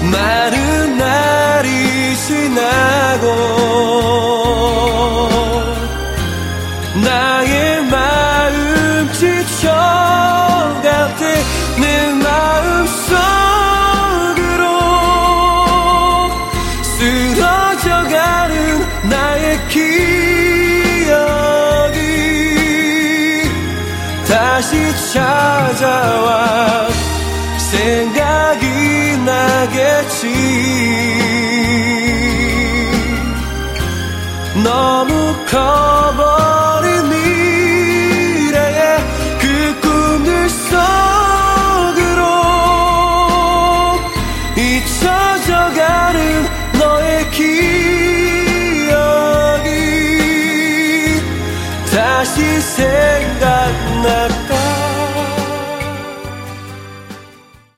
많은 날이 지나고 나의 마음 지쳐갈 때 내 마음속으로 쓰러져가는 나의 기억이 다시 찾아와 생각이 나겠지. 너무 커